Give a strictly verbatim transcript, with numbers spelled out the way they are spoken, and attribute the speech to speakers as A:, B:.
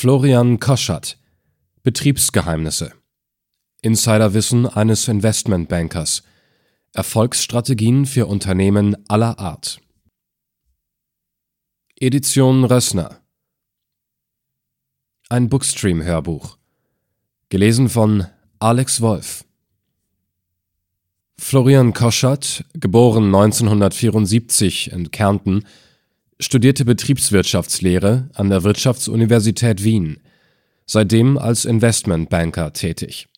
A: Florian Koschat. Betriebsgeheimnisse. Insiderwissen eines Investmentbankers. Erfolgsstrategien für Unternehmen aller Art. Edition Rössner. Ein Bookstream-Hörbuch. Gelesen von Alex Wolf. Florian Koschat, geboren neunzehnhundertvierundsiebzig in Kärnten, studierte Betriebswirtschaftslehre an der Wirtschaftsuniversität Wien, seitdem als Investmentbanker tätig